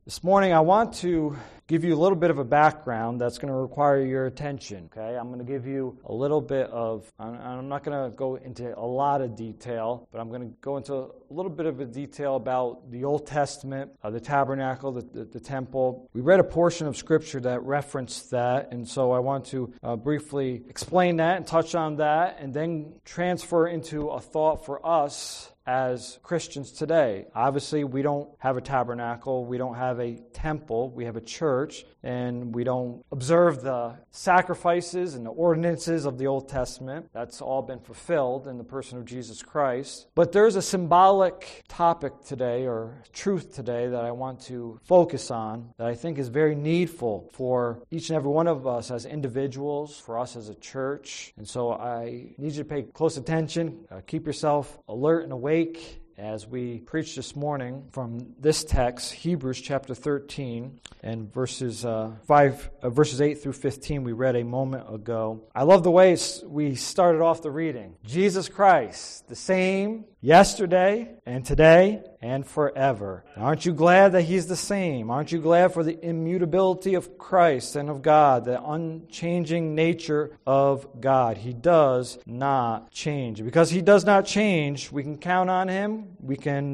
This morning I want to give you a little bit of a background that's going to require your attention, okay? I'm going to give you a little bit of, I'm not going to go into a lot of detail, but I'm going to go into a little bit of a detail about the Old Testament, the tabernacle, the temple. We read a portion of Scripture that referenced that, and so I want to briefly explain that and touch on that, and then transfer into a thought for us as Christians today. Obviously, we don't have a tabernacle, we don't have a temple, we have a church, and we don't observe the sacrifices and the ordinances of the Old Testament. That's all been fulfilled in the person of Jesus Christ. But there's a symbolic topic today, or truth today, that I want to focus on that I think is very needful for each and every one of us as individuals, for us as a church. And so I need you to pay close attention, keep yourself alert and awake as we preach this morning from this text, Hebrews chapter 13, and verses 8 through 15 we read a moment ago. I love the way we started off the reading. Jesus Christ, the same yesterday and today and forever. Aren't you glad that He's the same? Aren't you glad for the immutability of Christ and of God, the unchanging nature of God? He does not change. Because He does not change, we can count on Him. We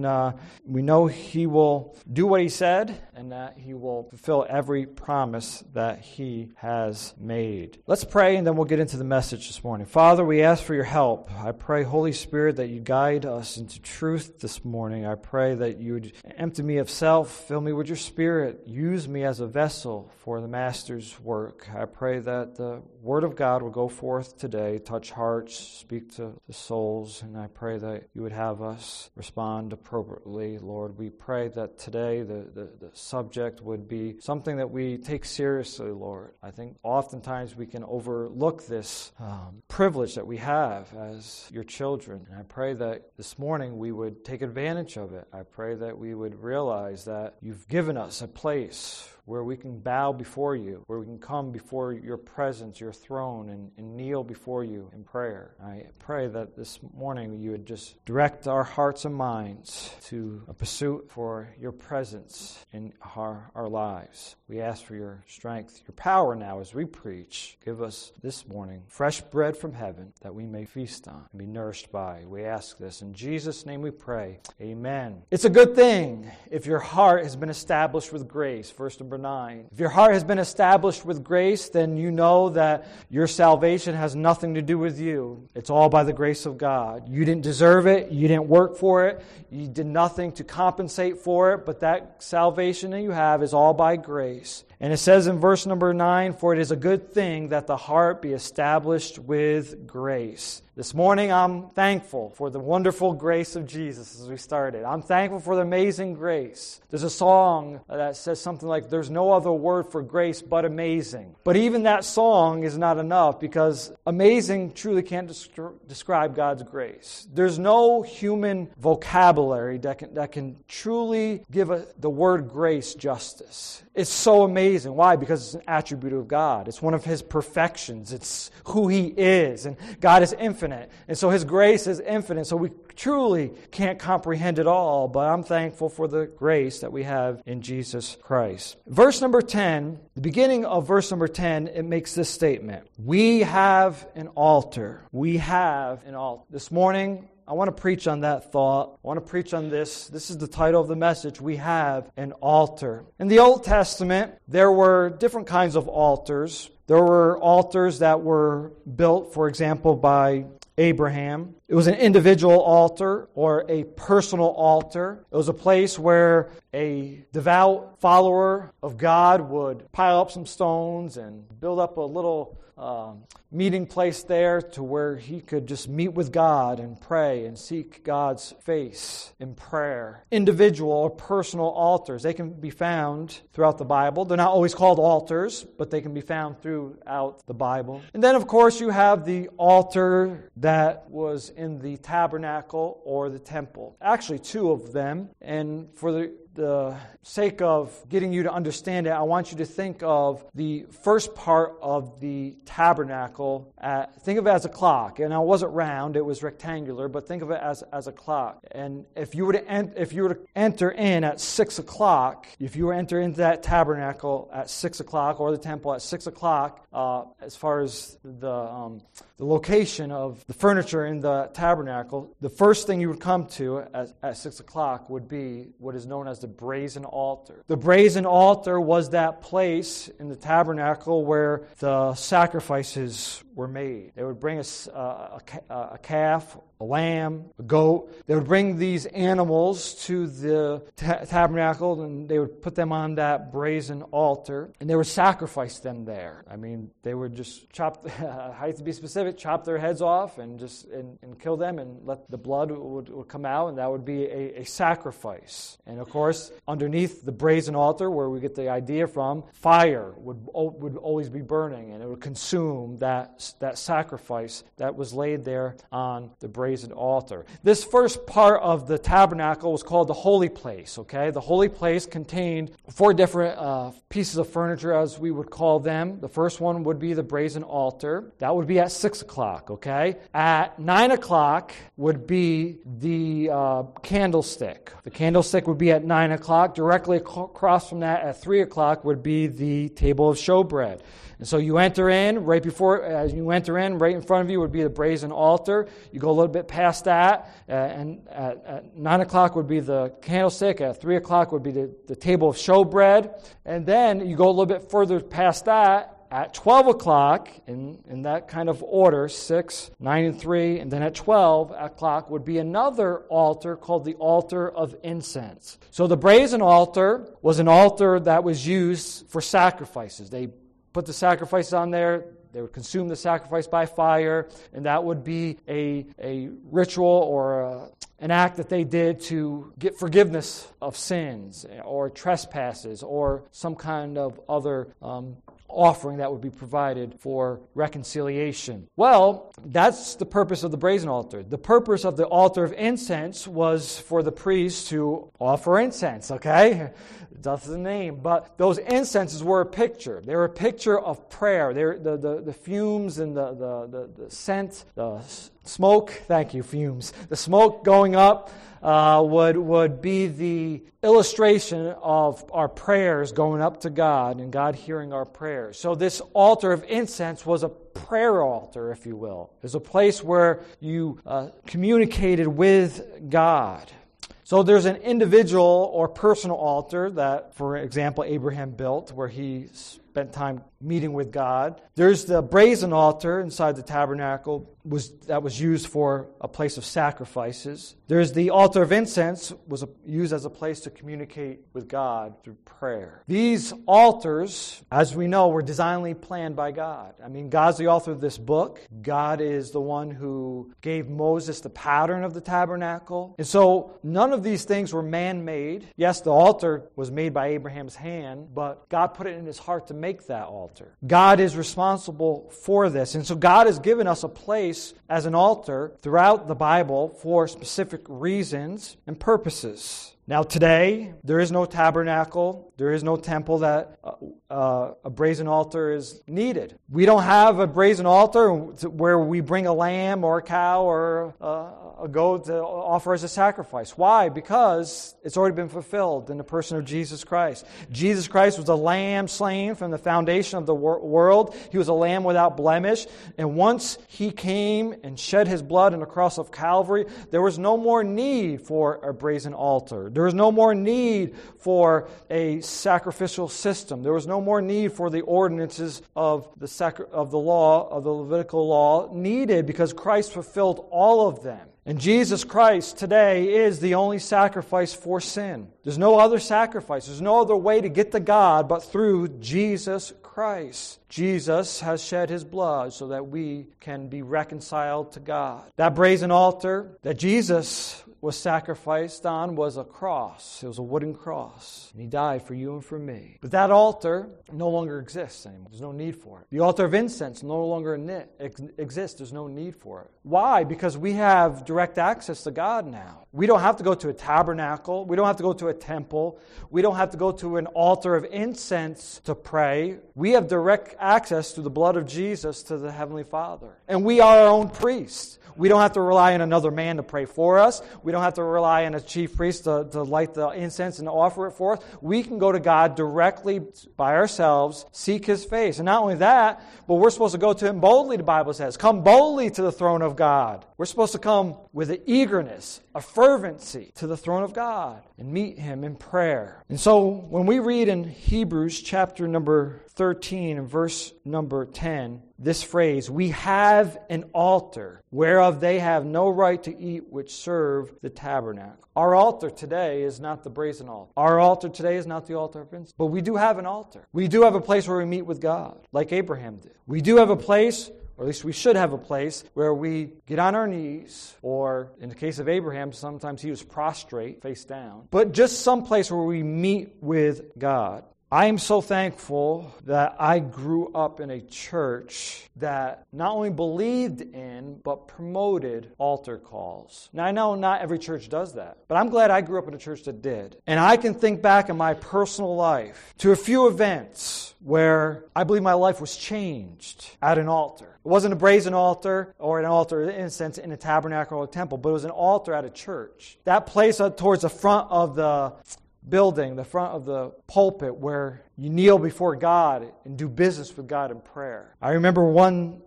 know He will do what He said, and that He will fulfill every promise that He has made. Let's pray, and then we'll get into the message this morning. Father, we ask for your help. I pray, Holy Spirit, that you guide us into truth this morning. I pray that you would empty me of self, fill me with your Spirit, use me as a vessel for the Master's work. I pray that the Word of God will go forth today, touch hearts, speak to the souls, and I pray that you would have us respond appropriately, Lord. We pray that today the subject would be something that we take seriously, Lord. I think oftentimes we can overlook this privilege that we have as your children. And I pray that this morning we would take advantage of it. I pray that we would realize that you've given us a place where we can bow before you, where we can come before your presence, your throne, and kneel before you in prayer. I pray that this morning you would just direct our hearts and minds to a pursuit for your presence in our lives. We ask for your strength, your power now as we preach. Give us this morning fresh bread from heaven that we may feast on and be nourished by. We ask this in Jesus' name we pray. Amen. It's a good thing if your heart has been established with grace. Verse number 9. If your heart has been established with grace, then you know that your salvation has nothing to do with you. It's all by the grace of God. You didn't deserve it. You didn't work for it. You did nothing to compensate for it, but that salvation that you have is all by grace. And it says in verse number 9, for it is a good thing that the heart be established with grace. This morning I'm thankful for the wonderful grace of Jesus as we started. I'm thankful for the amazing grace. There's a song that says something like, there's no other word for grace but amazing. But even that song is not enough because amazing truly can't describe God's grace. There's no human vocabulary that can truly give the word grace justice. It's so amazing. Why? Because it's an attribute of God. It's one of His perfections. It's who He is. And God is infinite. And so His grace is infinite. So we truly can't comprehend it all. But I'm thankful for the grace that we have in Jesus Christ. Verse number 10, the beginning of verse number 10, it makes this statement. We have an altar. We have an altar. This morning, I want to preach on that thought. I want to preach on this. This is the title of the message. We have an altar. In the Old Testament, there were different kinds of altars. There were altars that were built, for example, by Abraham. It was an individual altar or a personal altar. It was a place where a devout follower of God would pile up some stones and build up a little meeting place there to where he could just meet with God and pray and seek God's face in prayer. Individual or personal altars, they can be found throughout the Bible. They're not always called altars, but they can be found throughout the Bible. And then, of course, you have the altar that was in the tabernacle or the temple. Actually, two of them. And for the the sake of getting you to understand it, I want you to think of the first part of the tabernacle. Think of it as a clock. And it wasn't round, it was rectangular, but think of it as a clock. And if you were to enter in at 6 o'clock, if you were to enter into that tabernacle at 6 o'clock, or the temple at 6 o'clock, as far as the location of the furniture in the tabernacle, the first thing you would come to at 6 o'clock would be what is known as the brazen altar. The brazen altar was that place in the tabernacle where the sacrifices were made. They would bring a calf, a lamb, a goat. They would bring these animals to the tabernacle, and they would put them on that brazen altar, and they would sacrifice them there. I mean, they would just I hate to be specific, chop their heads off and kill them, and let the blood would come out, and that would be a sacrifice. And of course, underneath the brazen altar, where we get the idea from, fire would always be burning, and it would consume that sacrifice that was laid there on the brazen altar. This first part of the tabernacle was called the holy place. Okay, the holy place contained 4 different pieces of furniture, as we would call them. The first one would be the brazen altar. That would be at 6 o'clock. Okay, at 9 o'clock would be the candlestick. The candlestick would be at 9 o'clock. Directly across from that, at 3 o'clock, would be the table of showbread. And so you enter in, right in front of you would be the brazen altar. You go a little bit past that, and at 9 o'clock would be the candlestick. At 3 o'clock would be the table of showbread. And then you go a little bit further past that. At 12 o'clock, in that kind of order, 6, 9, and 3, and then at 12 o'clock would be another altar called the altar of incense. So the brazen altar was an altar that was used for sacrifices. They put the sacrifices on there. They would consume the sacrifice by fire, and that would be a ritual or an act that they did to get forgiveness of sins or trespasses or some kind of other offering that would be provided for reconciliation. Well, that's the purpose of the brazen altar. The purpose of the altar of incense was for the priests to offer incense, okay? That's the name. But those incenses were a picture. They were a picture of prayer. The fumes and the scent, the smoke, thank you, fumes. The smoke going up would be the illustration of our prayers going up to God and God hearing our prayers. So this altar of incense was a prayer altar, if you will. It's a place where you communicated with God. So there's an individual or personal altar that, for example, Abraham built, where he spent time meeting with God. There's the brazen altar inside the tabernacle that was used for a place of sacrifices. There's the altar of incense, was used as a place to communicate with God through prayer. These altars, as we know, were designedly planned by God. I mean, God's the author of this book. God is the one who gave Moses the pattern of the tabernacle. And so none of these things were man-made. Yes, the altar was made by Abraham's hand, but God put it in his heart to make that altar. God is responsible for this. And so God has given us a place as an altar throughout the Bible for specific reasons and purposes. Now today, there is no tabernacle, there is no temple that a brazen altar is needed. We don't have a brazen altar where we bring a lamb or a cow or a goat to offer as a sacrifice. Why? Because it's already been fulfilled in the person of Jesus Christ. Jesus Christ was a lamb slain from the foundation of the world. He was a lamb without blemish. And once He came and shed His blood on the cross of Calvary, there was no more need for a brazen altar. There was no more need for a sacrificial system. There was no more need for the ordinances of the law, of the Levitical law, needed because Christ fulfilled all of them. And Jesus Christ today is the only sacrifice for sin. There's no other sacrifice. There's no other way to get to God but through Jesus Christ. Jesus has shed his blood so that we can be reconciled to God. That brazen altar that Jesus was sacrificed on was a cross. It was a wooden cross. And he died for you and for me. But that altar no longer exists anymore. There's no need for it. The altar of incense no longer exists. There's no need for it. Why? Because we have direct access to God now. We don't have to go to a tabernacle. We don't have to go to a temple. We don't have to go to an altar of incense to pray. We have direct access through the blood of Jesus to the Heavenly Father. And we are our own priests. We don't have to rely on another man to pray for us. We don't have to rely on a chief priest to light the incense and offer it for us. We can go to God directly by ourselves, seek his face. And not only that, but we're supposed to go to him boldly, the Bible says. Come boldly to the throne of God. We're supposed to come with an eagerness, a fervency to the throne of God and meet him in prayer. And so when we read in Hebrews chapter number 13 and verse number 10, this phrase, we have an altar whereof they have no right to eat which serve the tabernacle. Our altar today is not the brazen altar. Our altar today is not the altar of incense. But we do have an altar. We do have a place where we meet with God, like Abraham did. We do have a place, or at least we should have a place, where we get on our knees, or in the case of Abraham, sometimes he was prostrate, face down. But just some place where we meet with God. I am so thankful that I grew up in a church that not only believed in, but promoted altar calls. Now, I know not every church does that, but I'm glad I grew up in a church that did. And I can think back in my personal life to a few events where I believe my life was changed at an altar. It wasn't a brazen altar or an altar of incense in a tabernacle or a temple, but it was an altar at a church. That place towards the front of the building, the front of the pulpit, where you kneel before God and do business with God in prayer. I remember one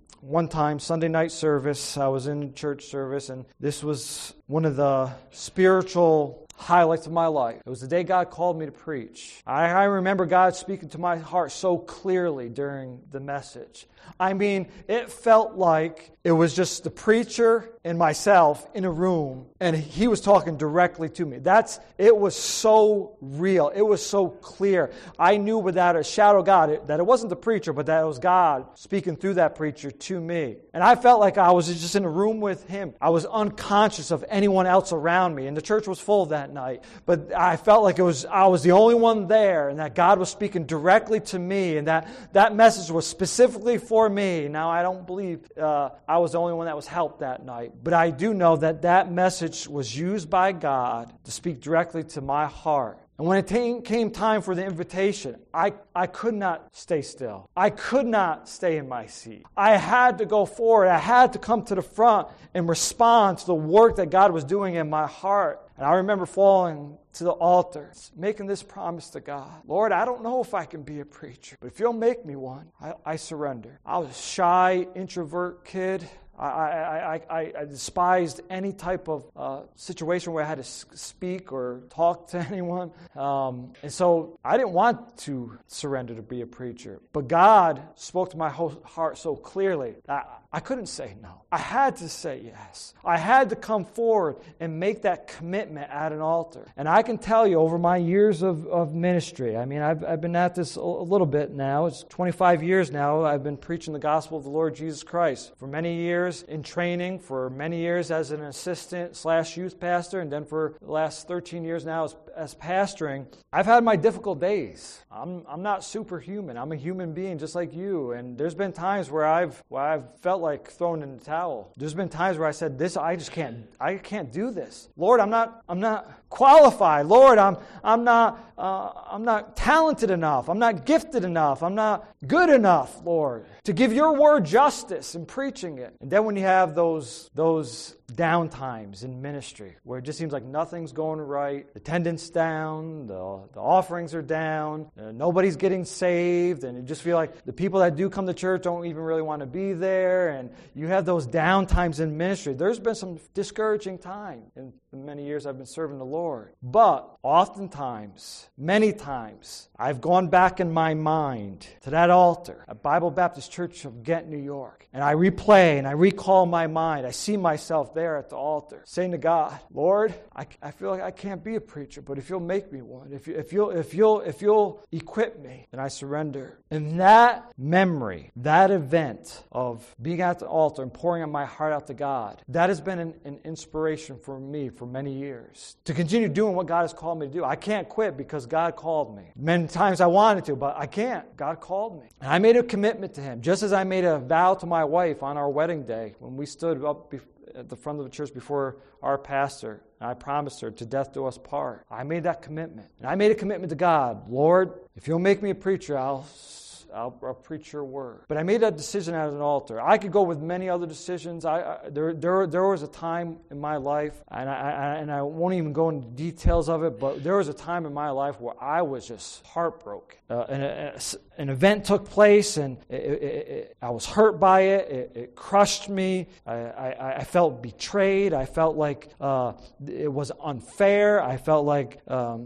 time, Sunday night service, I was in church service, and this was one of the spiritual highlights of my life. It was the day God called me to preach. I remember God speaking to my heart so clearly during the message. I mean, it felt like it was just the preacher and myself in a room, and he was talking directly to me. It was so real. It was so clear. I knew without a shadow of God that it wasn't the preacher, but that it was God speaking through that preacher to me. And I felt like I was just in a room with him. I was unconscious of anyone else around me, and the church was full that night. But I felt like I was the only one there, and that God was speaking directly to me, and that message was specifically for me. Now, I don't believe I was the only one that was helped that night, but I do know that message was used by God to speak directly to my heart. And when it came time for the invitation, I could not stay still. I could not stay in my seat. I had to go forward. I had to come to the front and respond to the work that God was doing in my heart. And I remember falling to the altar, making this promise to God. Lord, I don't know if I can be a preacher, but if you'll make me one, I surrender. I was a shy, introvert kid. I despised any type of situation where I had to speak or talk to anyone. And so I didn't want to surrender to be a preacher. But God spoke to my whole heart so clearly that I couldn't say no. I had to say yes. I had to come forward and make that commitment at an altar. And I can tell you, over my years of ministry, I mean, I've been at this a little bit now. It's 25 years now. I've been preaching the gospel of the Lord Jesus Christ. For many years in training, for many years as an assistant/youth pastor, and then for the last 13 years now as pastoring, I've had my difficult days. I'm not superhuman. I'm a human being just like you. And there's been times where I've felt like throwing in the towel. There's been times where I said, I can't do this. Lord, I'm not qualified. Lord, I'm not talented enough. I'm not gifted enough. I'm not good enough, Lord, to give your word justice in preaching it. And then when you have those down times in ministry where it just seems like nothing's going right, the attendance down, the offerings are down, nobody's getting saved, and you just feel like the people that do come to church don't even really want to be there, and you have those down times in ministry. There's been some discouraging time in the many years I've been serving the Lord. But oftentimes, many times, I've gone back in my mind to that altar at Bible Baptist Church of Ghent, New York, and I replay and I recall my mind. I see myself there at the altar, saying to God, Lord, I feel like I can't be a preacher, but if you'll make me one, if you'll equip me, then I surrender. And that memory, that event of being at the altar and pouring my heart out to God, that has been an inspiration for me for many years to continue doing what God has called me to do. I can't quit because God called me. Many times I wanted to, but I can't. God called me. And I made a commitment to Him, just as I made a vow to my wife on our wedding day when we stood up at the front of the church before our pastor. And I promised her, to death do us part. I made that commitment. And I made a commitment to God. Lord, if you'll make me a preacher, I'll preach your word. But I made that decision at an altar. I could go with many other decisions. There was a time in my life, and I won't even go into details of it, but there was a time in my life where I was just heartbroken. An event took place, and I was hurt by it. It crushed me. I felt betrayed. I felt like it was unfair. I felt like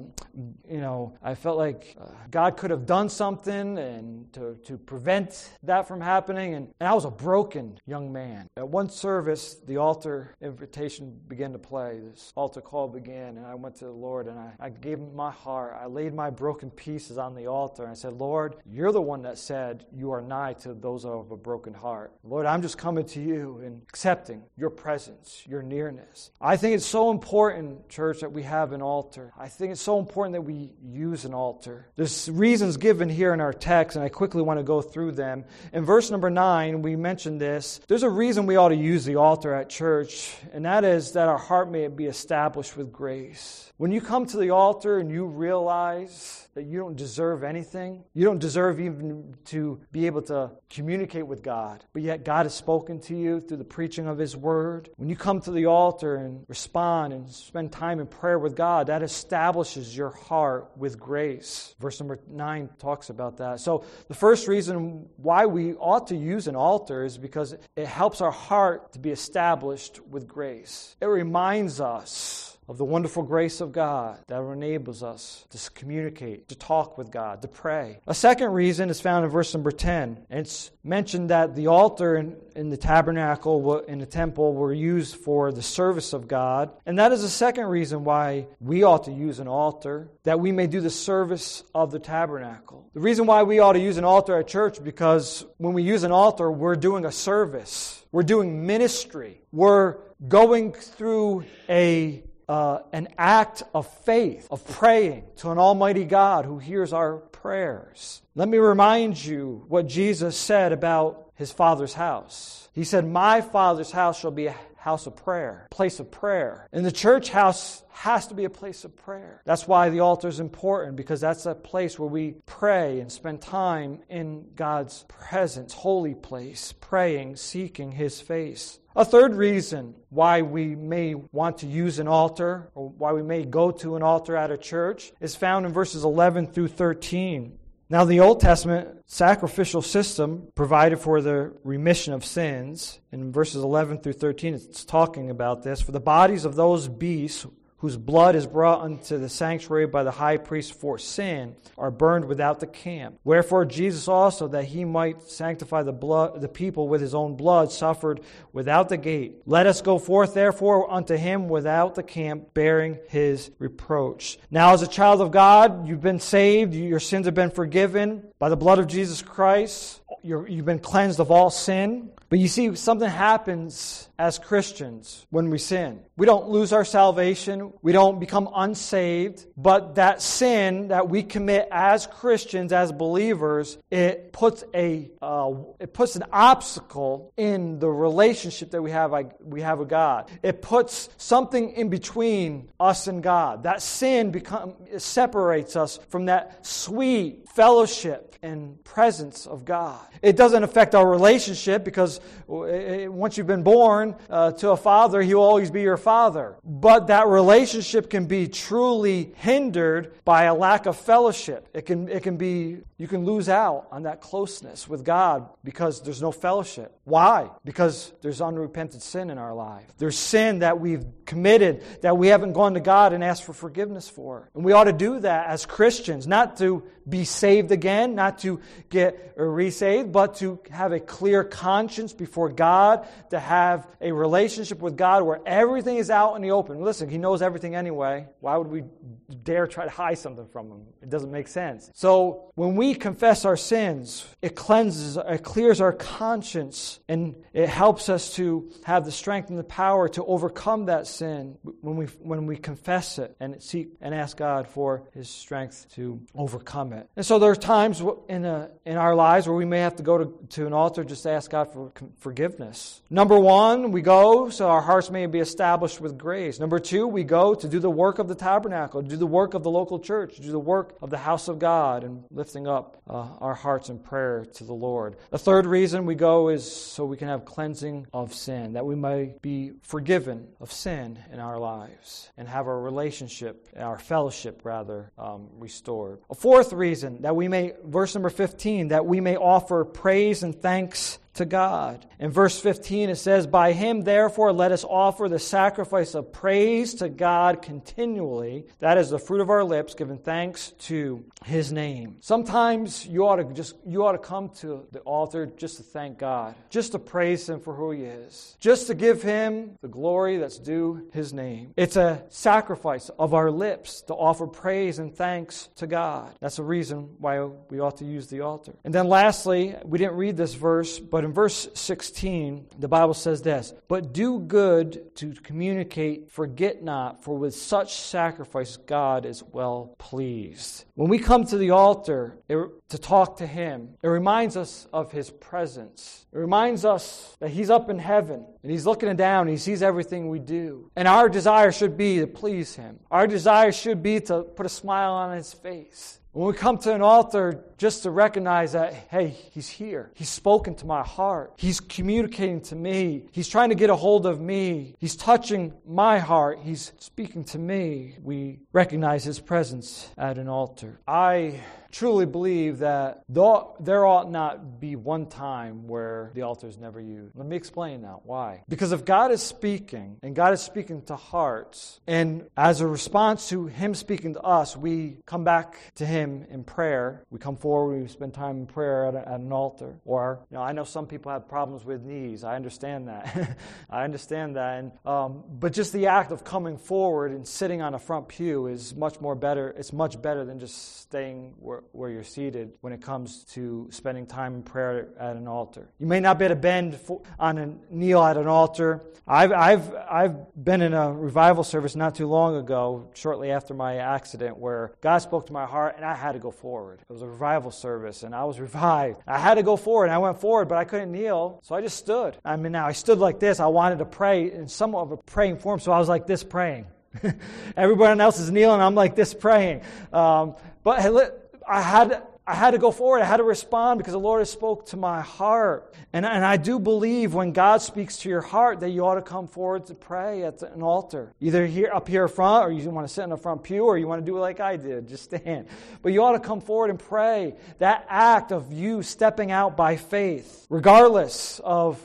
God could have done something and to prevent that from happening. And I was a broken young man. At one service, the altar invitation began to play. This altar call began, and I went to the Lord, and I gave Him my heart. I laid my broken pieces on the altar, and I said, Lord, you're the one that said you are nigh to those of a broken heart. Lord, I'm just coming to you and accepting your presence, your nearness. I think it's so important, church, that we have an altar. I think it's so important that we use an altar. There's reasons given here in our text, and I quickly want to go through them. In verse number 9, we mentioned this. There's a reason we ought to use the altar at church, and that is that our heart may be established with grace. When you come to the altar and you realize that you don't deserve anything, you don't deserve even to be able to communicate with God, but yet God has spoken to you through the preaching of His Word. When you come to the altar and respond and spend time in prayer with God, that establishes your heart with grace. Verse number 9 talks about that. So the first reason why we ought to use an altar is because it helps our heart to be established with grace. It reminds us of the wonderful grace of God that enables us to communicate, to talk with God, to pray. A second reason is found in verse number 10. It's mentioned that the altar in the tabernacle, in the temple, were used for the service of God. And that is the second reason why we ought to use an altar, that we may do the service of the tabernacle. The reason why we ought to use an altar at church, because when we use an altar, we're doing a service. We're doing ministry. We're going through an act of faith, of praying to an almighty God who hears our prayers. Let me remind you what Jesus said about His Father's house. He said, my Father's house shall be a house of prayer, a place of prayer. And the church house has to be a place of prayer. That's why the altar is important, because that's a place where we pray and spend time in God's presence, holy place, praying, seeking His face. A third reason why we may want to use an altar, or why we may go to an altar at a church, is found in verses 11 through 13. Now, the Old Testament sacrificial system provided for the remission of sins. In verses 11 through 13, it's talking about this. For the bodies of those beasts whose blood is brought unto the sanctuary by the high priest for sin, are burned without the camp. Wherefore Jesus also, that He might sanctify the people with His own blood, suffered without the gate. Let us go forth therefore unto Him without the camp, bearing His reproach. Now as a child of God, you've been saved, your sins have been forgiven by the blood of Jesus Christ. You've been cleansed of all sin. But you see, something happens as Christians when we sin. We don't lose our salvation. We don't become unsaved. But that sin that we commit as Christians, as believers, it puts an obstacle in the relationship that we have with God. It puts something in between us and God. That sin separates us from that sweet fellowship and presence of God. It doesn't affect our relationship, because once you've been born to a father, He will always be your father. But that relationship can be truly hindered by a lack of fellowship. It can be, you can lose out on that closeness with God because there's no fellowship. Why? Because there's unrepented sin in our life. There's sin that we've committed that we haven't gone to God and asked for forgiveness for. And we ought to do that as Christians, not to be saved again, not to get resaved, unsaved, but to have a clear conscience before God, to have a relationship with God where everything is out in the open. Listen, He knows everything anyway. Why would we dare try to hide something from Him? It doesn't make sense. So when we confess our sins, it clears our conscience, and it helps us to have the strength and the power to overcome that sin when we confess it and seek and ask God for His strength to overcome it. And so there are times in our lives where we may have to go to an altar just to ask God for forgiveness. Number one, we go so our hearts may be established with grace. Number two, we go to do the work of the tabernacle, to do the work of the local church, to do the work of the house of God, and lifting up our hearts in prayer to the Lord. The third reason we go is so we can have cleansing of sin, that we may be forgiven of sin in our lives and have our relationship, our fellowship rather, restored. A fourth reason that we may, verse number 15, that we may offer praise and thanks to God. In verse 15 it says, "By Him therefore let us offer the sacrifice of praise to God continually. That is the fruit of our lips, giving thanks to His name." Sometimes you ought to come to the altar just to thank God, just to praise Him for who He is, just to give Him the glory that's due His name. It's a sacrifice of our lips to offer praise and thanks to God. That's a reason why we ought to use the altar. And then lastly, we didn't read this verse, but in verse 16, the Bible says this, "But do good to communicate, forget not, for with such sacrifice God is well pleased." When we come to the altar to talk to Him, it reminds us of His presence. It reminds us that He's up in heaven, and He's looking down, and He sees everything we do. And our desire should be to please Him. Our desire should be to put a smile on His face. When we come to an altar, just to recognize that, hey, He's here. He's spoken to my heart. He's communicating to me. He's trying to get a hold of me. He's touching my heart. He's speaking to me. We recognize His presence at an altar. I truly believe that there ought not be one time where the altar is never used. Let me explain that. Why? Because if God is speaking, and God is speaking to hearts, and as a response to Him speaking to us, we come back to Him in prayer. We come forward, we spend time in prayer at an altar. Or, I know some people have problems with knees. I understand that. I understand that. And, but just the act of coming forward and sitting on a front pew is much more better. It's much better than just staying where you're seated when it comes to spending time in prayer at an altar. You may not be able to bend on a kneel at an altar. I've been in a revival service not too long ago, shortly after my accident, where God spoke to my heart and I had to go forward. It was a revival service and I was revived. I had to go forward and I went forward, but I couldn't kneel, so I just stood. Now I stood like this. I wanted to pray in somewhat of a praying form, so I was like this praying. Everyone else is kneeling, I'm like this praying. But I had to go forward. I had to respond because the Lord has spoke to my heart. And I do believe when God speaks to your heart that you ought to come forward to pray at an altar. Either up here front, or you want to sit in the front pew, or you want to do it like I did, just stand. But you ought to come forward and pray. That act of you stepping out by faith, regardless of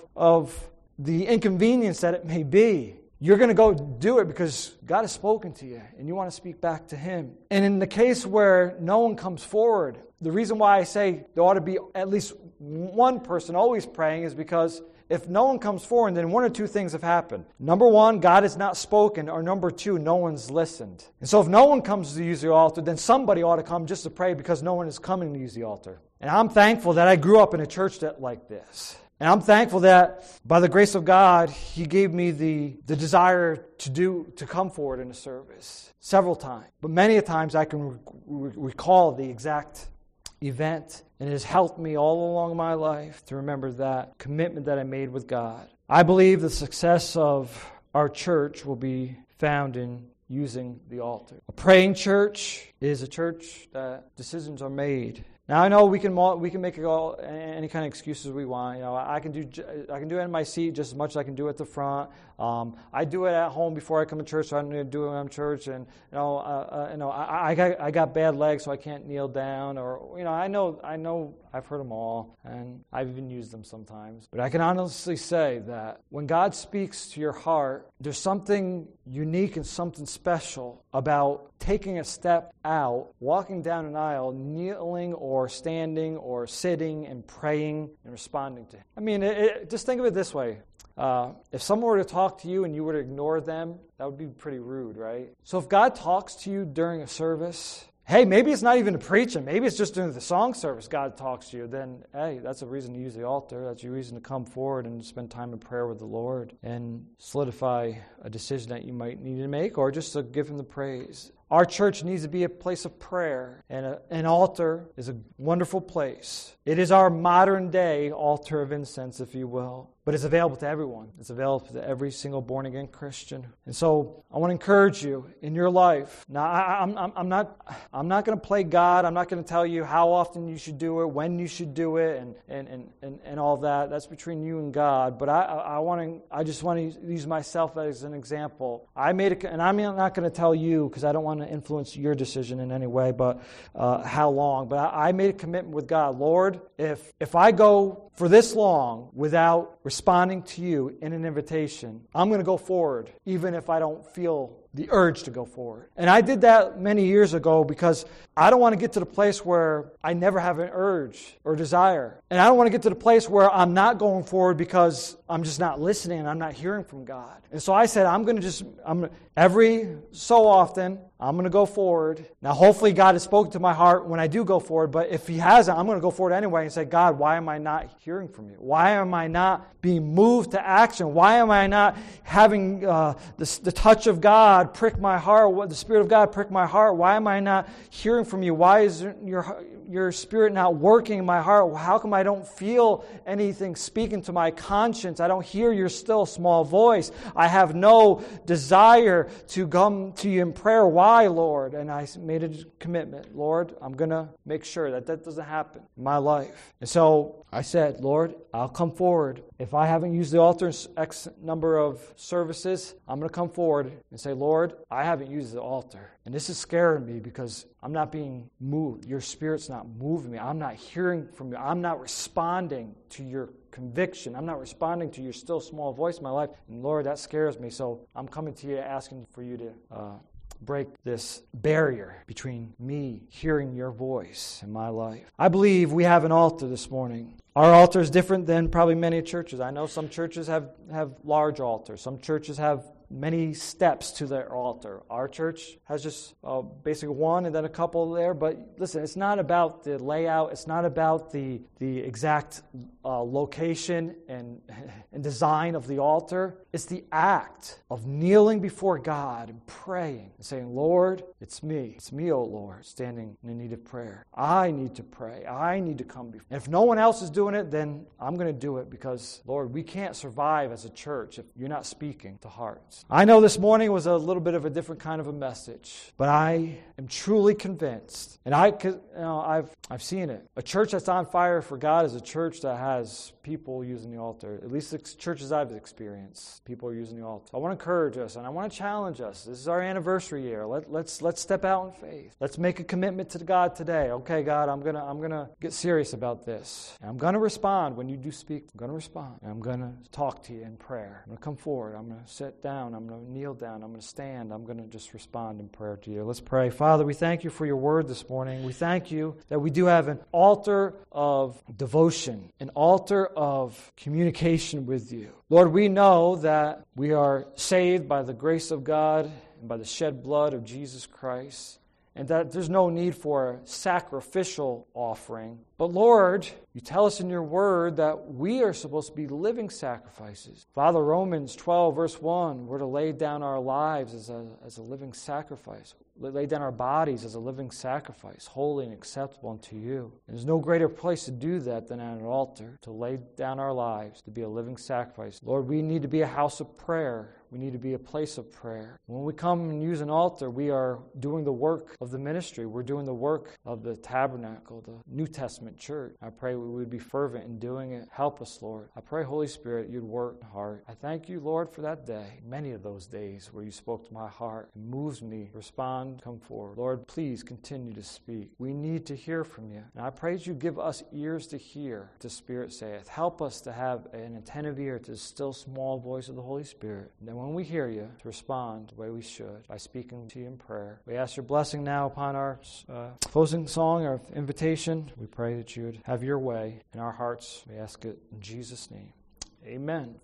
the inconvenience that it may be. You're going to go do it because God has spoken to you and you want to speak back to Him. And in the case where no one comes forward, the reason why I say there ought to be at least one person always praying is because if no one comes forward, then one or two things have happened. Number one, God has not spoken, or number two, no one's listened. And so if no one comes to use the altar, then somebody ought to come just to pray because no one is coming to use the altar. And I'm thankful that I grew up in a church like this. And I'm thankful that by the grace of God, He gave me the desire to come forward in a service several times. But many a times I can recall the exact event, and it has helped me all along my life to remember that commitment that I made with God. I believe the success of our church will be found in using the altar. A praying church is a church that decisions are made. Now I know we can make any kind of excuses we want. I can do it in my seat just as much as I can do it at the front. I do it at home before I come to church, so I don't need to do it in church. And I got bad legs, so I can't kneel down. Or I know I've heard them all, and I've even used them sometimes. But I can honestly say that when God speaks to your heart, there's something unique and something special about taking a step out, walking down an aisle, kneeling or standing or sitting and praying and responding to Him. I mean, just think of it this way. If someone were to talk to you and you were to ignore them, that would be pretty rude, right? So if God talks to you during a service, hey, maybe it's not even the preaching. Maybe it's just during the song service God talks to you. Then, hey, that's a reason to use the altar. That's a reason to come forward and spend time in prayer with the Lord and solidify a decision that you might need to make, or just to give Him the praise. Our church needs to be a place of prayer, and an altar is a wonderful place. It is our modern-day altar of incense, if you will, but it's available to everyone. It's available to every single born-again Christian. And so I want to encourage you in your life. Now, I'm not going to play God. I'm not going to tell you how often you should do it, when you should do it, and all that. That's between you and God. But I just want to use myself as an example. And I'm not going to tell you because I don't want to influence your decision in any way, but how long. But I made a commitment with God. Lord, if I go for this long without responding to you in an invitation, I'm going to go forward, even if I don't feel the urge to go forward. And I did that many years ago because I don't want to get to the place where I never have an urge or desire. And I don't want to get to the place where I'm not going forward because I'm just not listening and I'm not hearing from God. And so I said, every so often, I'm going to go forward. Now, hopefully God has spoken to my heart when I do go forward, but if He hasn't, I'm going to go forward anyway and say, God, why am I not hearing from you? Why am I not being moved to action? Why am I not having the touch of God prick my heart, the Spirit of God prick my heart? Why am I not hearing from you? Why is your Spirit not working in my heart? How come I don't feel anything speaking to my conscience? I don't hear your still small voice. I have no desire to come to you in prayer. Why, Lord? And I made a commitment. Lord, I'm going to make sure that doesn't happen in my life. And so I said, Lord, I'll come forward. If I haven't used the altar in X number of services, I'm going to come forward and say, Lord, I haven't used the altar. And this is scaring me because I'm not being moved. Your Spirit's not moving me. I'm not hearing from you. I'm not responding to your conviction. I'm not responding to your still small voice in my life. And Lord, that scares me. So I'm coming to you asking for you to break this barrier between me hearing your voice in my life. I believe we have an altar this morning. Our altar is different than probably many churches. I know some churches have large altars. Some churches have many steps to their altar. Our church has just basically one and then a couple there. But listen, it's not about the layout. It's not about the exact location and design of the altar. It's the act of kneeling before God and praying and saying, Lord, it's me. It's me, O Lord, standing in need of prayer. I need to pray. I need to come before. And if no one else is doing it, then I'm going to do it because, Lord, we can't survive as a church if you're not speaking to hearts. I know this morning was a little bit of a different kind of a message, but I am truly convinced, and I've seen it. A church that's on fire for God is a church that has people using the altar. At least the churches I've experienced, people are using the altar. I want to encourage us, and I want to challenge us. This is our anniversary year. Let's step out in faith. Let's make a commitment to God today. Okay, God, I'm gonna get serious about this. And I'm gonna respond when you do speak. I'm gonna respond. And I'm gonna talk to you in prayer. I'm gonna come forward. I'm gonna sit down. I'm going to kneel down. I'm going to stand. I'm going to just respond in prayer to you. Let's pray. Father, we thank you for your word this morning. We thank you that we do have an altar of devotion, an altar of communication with you. Lord, we know that we are saved by the grace of God and by the shed blood of Jesus Christ, and that there's no need for a sacrificial offering. But Lord, you tell us in your word that we are supposed to be living sacrifices. Father, Romans 12, verse 1, we're to lay down our lives as a living sacrifice. Lay down our bodies as a living sacrifice, holy and acceptable unto you. And there's no greater place to do that than at an altar, to lay down our lives, to be a living sacrifice. Lord, we need to be a house of prayer. We need to be a place of prayer. When we come and use an altar, we are doing the work of the ministry. We're doing the work of the tabernacle, the New Testament church. I pray we would be fervent in doing it. Help us, Lord. I pray, Holy Spirit, you'd work in my heart. I thank you, Lord, for that day. Many of those days where you spoke to my heart and moves me to respond, come forward. Lord, please continue to speak. We need to hear from you. And I pray that you give us ears to hear what the Spirit saith. Help us to have an attentive ear to the still small voice of the Holy Spirit. And then when when we hear you, to respond the way we should by speaking to you in prayer. We ask your blessing now upon our closing song, our invitation. We pray that you would have your way in our hearts. We ask it in Jesus' name. Amen.